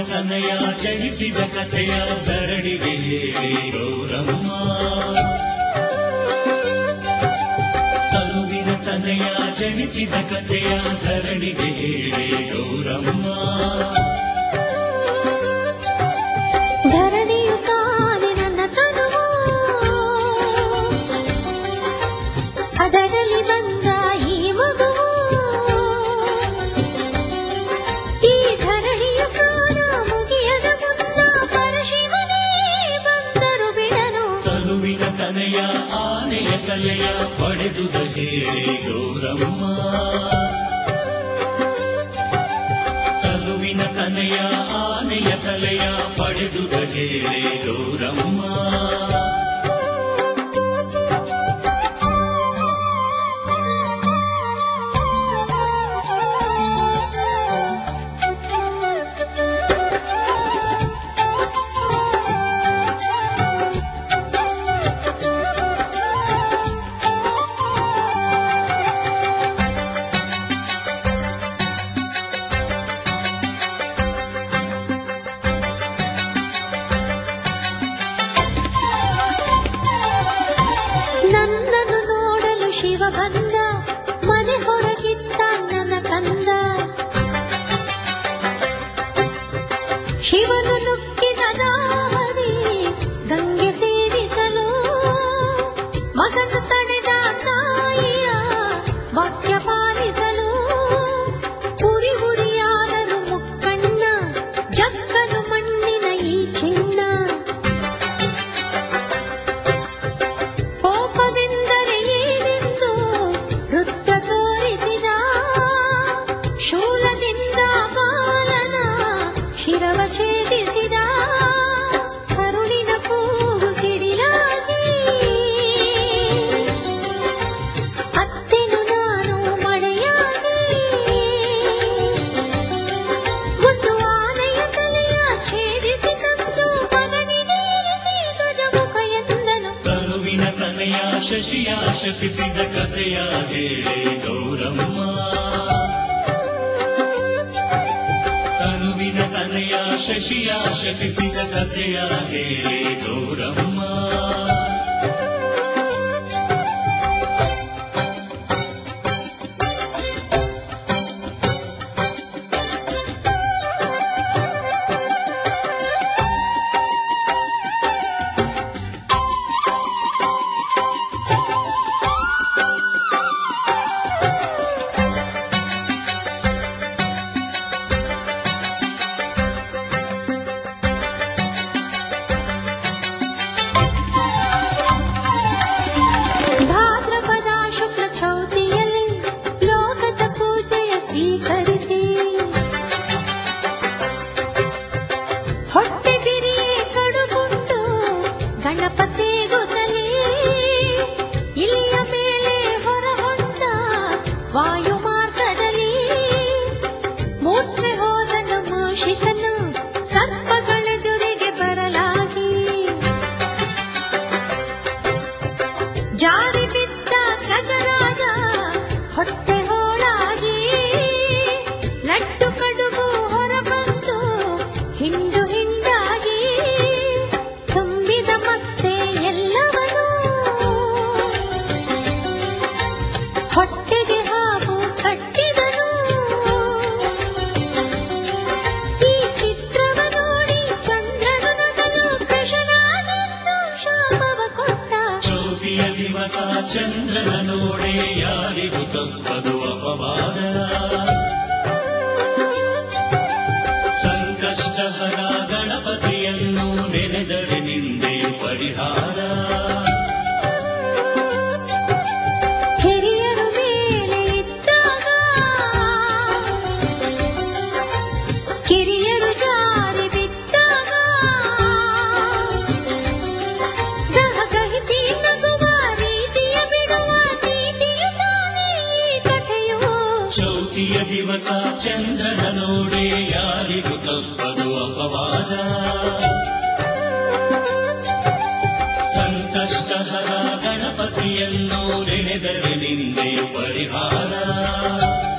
ತನಯ ಚಲಿಸಿದ ಕಥೆಯ ಧರಣಿಗೆ ಹೇಳಿ ಗೌರಮ್ಮ. ತನುವಿನ ತನಯ ಚಲಿಸಿದ ಕಥೆಯ ಧರಣಿಗೆ ಹೇಳಿ ಗೌರಮ್ಮ. ಧರಣಿಯು ತಾನೆ ನನ್ನ ತನುವು, ಅದರಲ್ಲಿ ಬಂದ ಈ ಮಗುವು. ಈ ಧರಣಿಯ ಸ್ನಾನ ಮುಗಿಯದ ಮುನ್ನ ಪರಶಿವನೇ ಬಂದರು ಬಿಡನು. ತನುವಿನ ತನಯ ಆನೆಯ ಕಲೆಯ ಪಡೆದುದ ಹೇಳಿ ಗೌರಮ್ಮ. ತನುವಿನ ತನಯ ಆನೆಯ ಕಲೆಯ ಪಡೆದುದ ಹೇಳಿ ಗೌರಮ್ಮ. ನನ್ನನ್ನು ನೋಡಲು ಶಿವ ಬಂದ, ಮನೆ ಹೊರಗಿದ್ದ ನನ್ನ ಕಂದ. ಶಿವನು ನುಗ್ಗಿದ ದಾವರಿ ಗಂಗೆ ಸೇರಿಸಲು, ಮಗನು ತಡೆದ ತಾಯಿಯ ವಾಕ್ಯ ಪಾಲಿಸಲು. ಉರಿ ಉರಿಯಾದರು ಮುಕ್ಕಣ್ಣ, ಜಕ್ಕನು ಮಣ್ಣಿನ ಈ ಚಿನ್ನ. ಕೋಪವೆಂದರೆ ಏನೆಂದು ರುದ್ರ ತೋರಿಸಿದ, ಶೂಲದಿಂದ ಬಾಲನ ಶಿರವ ಛೇದಿಸಿದ. ಕರುಳಿನ ಕೂಗು ಸಿಡಿಲಾಗಿ ಅತ್ತೆನು ನಾನು ಮಳೆಯಾಗಿ. ಒಂದು ಆನೆಯ ತಲೆಯ ಛೇದಿಸಿ ತಂದು ಮಗನಿಗೆ ಇರಿಸಿ ಗಜಮುಖ ಎಂದನು. ತನುವಿನ ತನಯ ಶಶಿಯ ಶಪಿಸಿದ ಕಥೆಯ ಹೇಳಿ ಗೌರಮ್ಮ. ತನುವಿನ ತನಯ ಶಶಿಯ ಶಪಿಸಿದ ಕಥೆಯ ಹೇಳಿ ಗೌರಮ್ಮ. ಭಾದ್ರಪದ ಶುಕ್ಲ ಚೌತಿಯಲ್ಲಿ ಲೋಕದ ಪೂಜೆಯ ಸ್ವೀಕರಿಸಿ, ಹೊಟ್ಟೆಗಿರಿಯೇ ಕಡುಬುಂಡು ಗಣಪತಿ ಗುದ್ದಲಿ. ಇಲ್ಲಿಯ ಮೇಲೆ ಹೊರಹೊಂಡ ವಾಯು ಮಾರ್ಗದಲ್ಲಿ, ಮೂರ್ಛೆ ಹೋದನು ಮೂಷಿಕನು ಸರ್ಪಗಳೆದುರಿಗೆ ಬರಲಾಗಿ. ಜಾರಿ ಬಿದ್ದ ಗಜರಾಜ ಹೊಟ್ಟೆ ಹೋಳಾಗಿ, ಲಡ್ಡು ಕಡುಬು ಹೊರಬಂದು ಹಿಂಡು ಹಿಂಡಾಗಿ. ತುಂಬಿದ ಮತ್ತೆ ಎಲ್ಲವನು ಹೊಟ್ಟೆಗೆ ಹಾವು ಕಟ್ಟಿದನು. ಈ ಚಿತ್ರವ ನೋಡಿ ಚಂದ್ರನು ನಗಲು ಕೃಷ್ಣನಾಗಿದ್ದು ಶಾಪವ ಕೊಟ್ಟ. ಚೌತಿಯ ದಿವಸ ಚಂದ್ರನ ನೋಡೆ ಯಾರಿಗೂ ತಪ್ಪದು ಅಪವಾದ. ಸಂಕಷ್ಟಹರ ಗಣಪತಿಯನ್ನು ನೆನೆದರೆ ನಿಂದೆಯು ಪರಿಹಾರ. ಹಿರಿಯರು ಮೇಲೆ ಇದ್ದಾಗ ಕಿರಿಯರು ಜಾರಿ ಬಿದ್ದಾಗ, ಗಹಗಹಿಸಿ ನಗುವ ರೀತಿಯ ಬಿಡುವ ನೀತಿಯು ತಾನೇ ಈ ಕಥೆಯು. ಚೌತಿಯ ದಿವಸ ಚಂದ್ರನ ನೋಡೆ ಯಾರಿಗೂ ತಪ್ಪದು ಅಪವಾದ. ಸಂಕಷ್ಟಹರ ಗಣಪತಿಯನ್ನು ನೆನೆದರೆ ನಿಂದೆಯು ಪರಿಹಾರ.